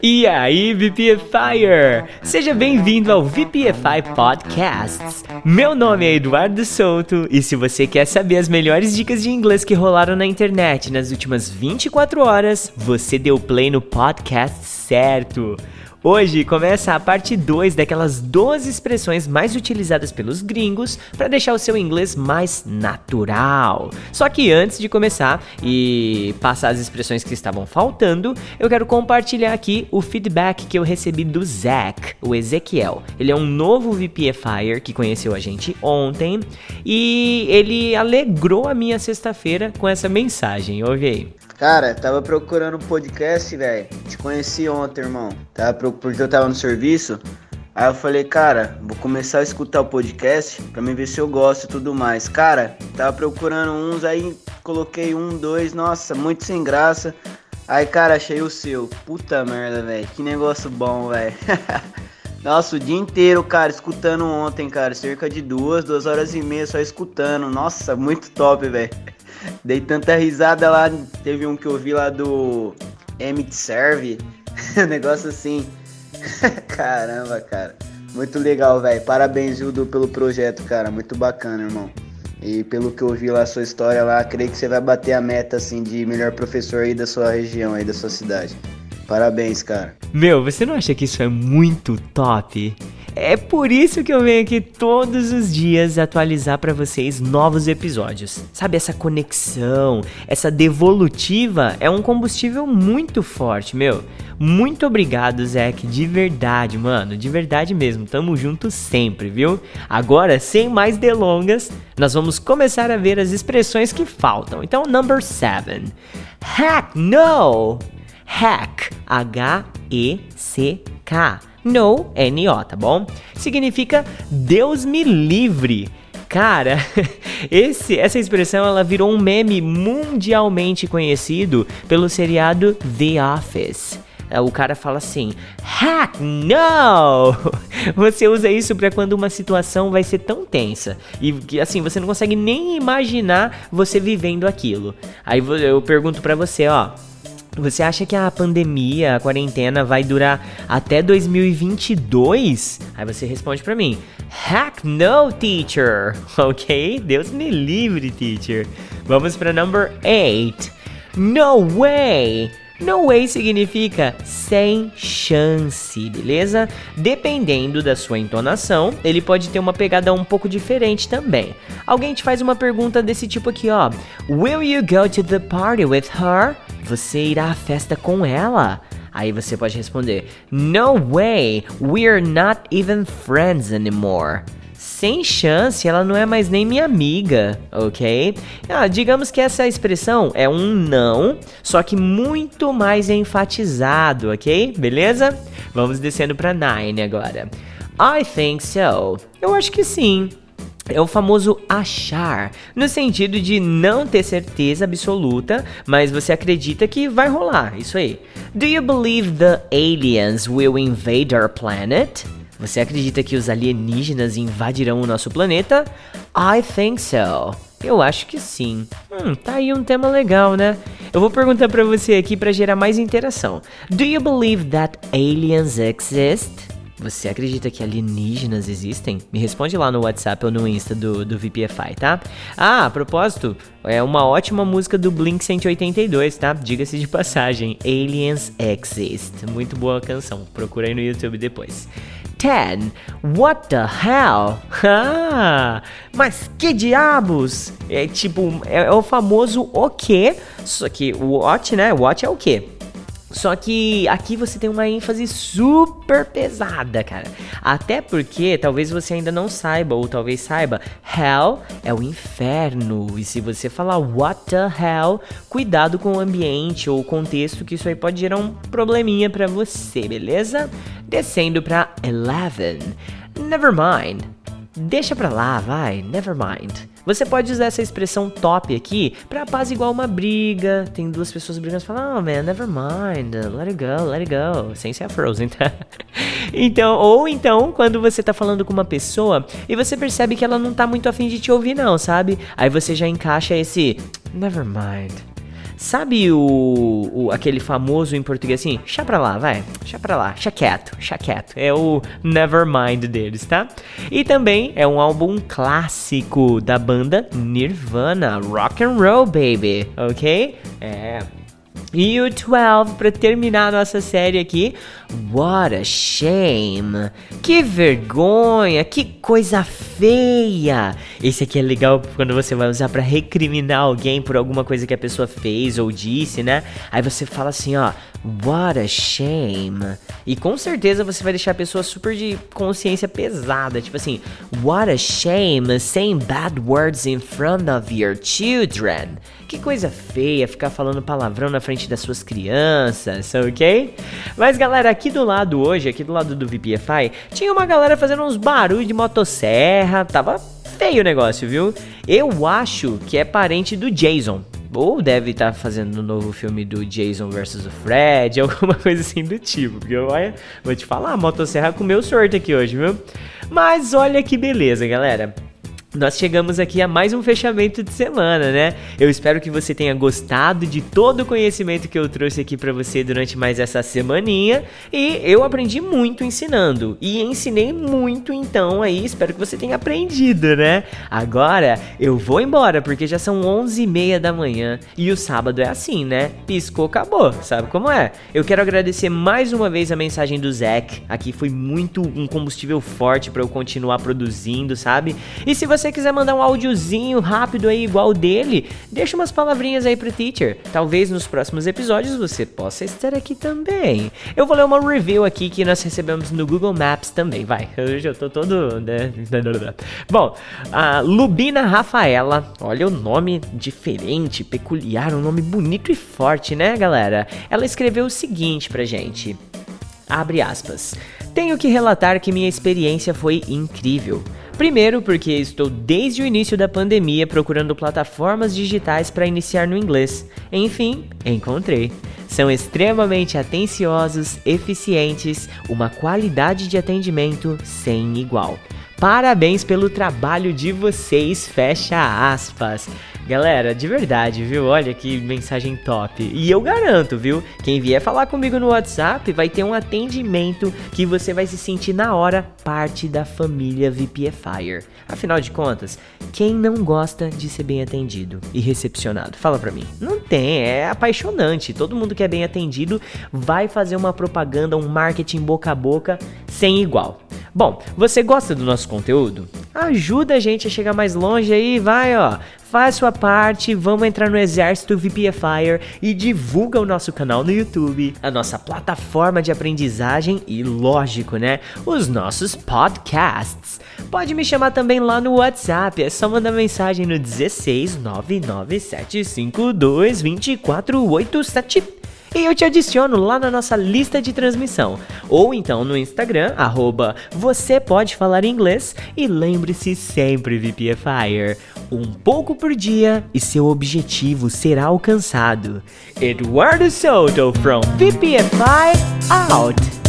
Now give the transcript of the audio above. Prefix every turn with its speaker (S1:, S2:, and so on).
S1: E aí, VPFire! Seja bem-vindo ao VPFI Podcasts. Meu nome é Eduardo Souto e se você quer saber as melhores dicas de inglês que rolaram na internet nas últimas 24 horas, você deu play no podcast certo. Hoje começa a parte 2 daquelas 12 expressões mais utilizadas pelos gringos para deixar o seu inglês mais natural. Só que antes de começar e passar as expressões que estavam faltando, eu quero compartilhar aqui o feedback que eu recebi do Zach, o Ezequiel. Ele é um novo VPFire que conheceu a gente ontem e ele alegrou a minha sexta-feira com essa mensagem. Ouve aí.
S2: Cara, tava procurando um podcast, velho. Te conheci ontem, irmão. Porque eu tava no serviço. Aí eu falei, cara, vou começar a escutar o podcast pra mim ver se eu gosto e tudo mais. Cara, tava procurando uns, aí coloquei 1, 2, nossa, muito sem graça. Aí, cara, achei o seu. Puta merda, velho. Que negócio bom, velho. Nossa, o dia inteiro, cara, escutando ontem, cara. Cerca de 2 horas e meia só escutando. Nossa, muito top, velho. Dei tanta risada lá, teve um que eu vi lá do Emmett Serve, um negócio assim. Caramba, cara, muito legal, velho. Parabéns, Gildo, pelo projeto, cara, muito bacana, irmão. E pelo que eu vi lá, sua história lá, creio que você vai bater a meta, assim, de melhor professor aí da sua região, aí da sua cidade. Parabéns, cara.
S1: Meu, você não acha que isso é muito top? É por isso que eu venho aqui todos os dias atualizar pra vocês novos episódios. Sabe, essa conexão, essa devolutiva é um combustível muito forte, meu. Muito obrigado, Zach, de verdade, mano, de verdade mesmo. Tamo junto sempre, viu? Agora, sem mais delongas, nós vamos começar a ver as expressões que faltam. Então, number 7. Heck no! Heck, H-E-C-K. No, N-O, tá bom? Significa Deus me livre. Cara, essa expressão ela virou um meme mundialmente conhecido pelo seriado The Office. O cara fala assim, heck no! Você usa isso pra quando uma situação vai ser tão tensa e que assim, você não consegue nem imaginar você vivendo aquilo. Aí eu pergunto pra você, ó. Você acha que a pandemia, a quarentena vai durar até 2022? Aí você responde pra mim, heck no, teacher. Ok? Deus me livre, teacher. Vamos pra number 8. No way. No way significa sem chance, beleza? Dependendo da sua entonação, ele pode ter uma pegada um pouco diferente também. Alguém te faz uma pergunta desse tipo aqui, ó. Will you go to the party with her? Você irá à festa com ela? Aí você pode responder, no way, we're not even friends anymore. Sem chance, ela não é mais nem minha amiga, ok? Digamos que essa expressão é um não, só que muito mais enfatizado, ok? Beleza? Vamos descendo pra 9 agora. I think so. Eu acho que sim. É o famoso achar, no sentido de não ter certeza absoluta, mas você acredita que vai rolar, isso aí. Do you believe the aliens will invade our planet? Você acredita que os alienígenas invadirão o nosso planeta? I think so. Eu acho que sim. Tá aí um tema legal, né? Eu vou perguntar pra você aqui pra gerar mais interação. Do you believe that aliens exist? Você acredita que alienígenas existem? Me responde lá no WhatsApp ou no Insta do VPFI, tá? A propósito, é uma ótima música do Blink-182, tá? Diga-se de passagem, Aliens Exist. Muito boa canção, procura aí no YouTube depois. 10. What the hell? Mas que diabos? É tipo, é o famoso o quê? Só que o what, né? What é o quê? Só que aqui você tem uma ênfase super pesada, cara. Até porque talvez você ainda não saiba, ou talvez saiba, hell é o inferno. E se você falar what the hell, cuidado com o ambiente ou o contexto, que isso aí pode gerar um probleminha pra você, beleza? Descendo pra 11. Never mind. Deixa pra lá, vai, never mind. Você pode usar essa expressão top aqui pra apaziguar uma briga. Tem duas pessoas brigando e falam, oh man, never mind, let it go, sem ser a Frozen, tá? Então, quando você tá falando com uma pessoa e você percebe que ela não tá muito afim de te ouvir não, sabe? Aí você já encaixa esse never mind. Sabe aquele famoso em português assim? Chá pra lá, vai. Chá pra lá. Chá quieto. É o Nevermind deles, tá? E também é um álbum clássico da banda Nirvana. Rock and roll, baby. Ok? E o 12, pra terminar a nossa série aqui. What a shame. Que vergonha, que coisa feia. Esse aqui é legal quando você vai usar pra recriminar alguém por alguma coisa que a pessoa fez ou disse, né? Aí você fala assim, ó, what a shame. E com certeza você vai deixar a pessoa super de consciência pesada. Tipo assim, what a shame saying bad words in front of your children. Que coisa feia ficar falando palavrão na frente das suas crianças, ok? Mas galera, aqui do lado do VPFI, tinha uma galera fazendo uns barulhos de motosserra, tava feio o negócio, viu? Eu acho que é parente do Jason. Ou deve estar fazendo um novo filme do Jason vs. o Fred, alguma coisa assim do tipo. Porque olha, vou te falar, a motosserra comeu sorte aqui hoje, viu? Mas olha que beleza, galera. Nós chegamos aqui a mais um fechamento de semana, né? Eu espero que você tenha gostado de todo o conhecimento que eu trouxe aqui pra você durante mais essa semaninha. E eu aprendi muito ensinando. E ensinei muito então aí, espero que você tenha aprendido, né? Agora eu vou embora, porque já são 11h30 da manhã. E o sábado é assim, né? Piscou, acabou, sabe como é? Eu quero agradecer mais uma vez a mensagem do Zac. Aqui foi muito um combustível forte pra eu continuar produzindo, sabe? E se você quiser mandar um áudiozinho rápido aí igual o dele, deixa umas palavrinhas aí pro teacher. Talvez nos próximos episódios você possa estar aqui também. Eu vou ler uma review aqui que nós recebemos no Google Maps também, vai. Hoje eu tô todo... Bom, a Lubina Rafaela, olha o nome diferente, peculiar, um nome bonito e forte, né, galera? Ela escreveu o seguinte pra gente, abre aspas, tenho que relatar que minha experiência foi incrível. Primeiro, porque estou desde o início da pandemia procurando plataformas digitais para iniciar no inglês. Enfim, encontrei. São extremamente atenciosos, eficientes, uma qualidade de atendimento sem igual. Parabéns pelo trabalho de vocês, fecha aspas. Galera, de verdade, viu? Olha que mensagem top. E eu garanto, viu? Quem vier falar comigo no WhatsApp vai ter um atendimento que você vai se sentir na hora parte da família VPFire. Afinal de contas, quem não gosta de ser bem atendido e recepcionado? Fala pra mim. Não tem, é apaixonante. Todo mundo que é bem atendido vai fazer uma propaganda, um marketing boca a boca sem igual. Bom, você gosta do nosso conteúdo? Ajuda a gente a chegar mais longe aí, vai ó. Faz sua parte, vamos entrar no exército VPFire e divulga o nosso canal no YouTube, a nossa plataforma de aprendizagem e, lógico, né, os nossos podcasts. Pode me chamar também lá no WhatsApp, é só mandar mensagem no 16 99752 2487. E eu te adiciono lá na nossa lista de transmissão. Ou então no Instagram, @você pode falar inglês. E lembre-se sempre, VPFire, um pouco por dia e seu objetivo será alcançado. Eduardo Soto from VPFI out.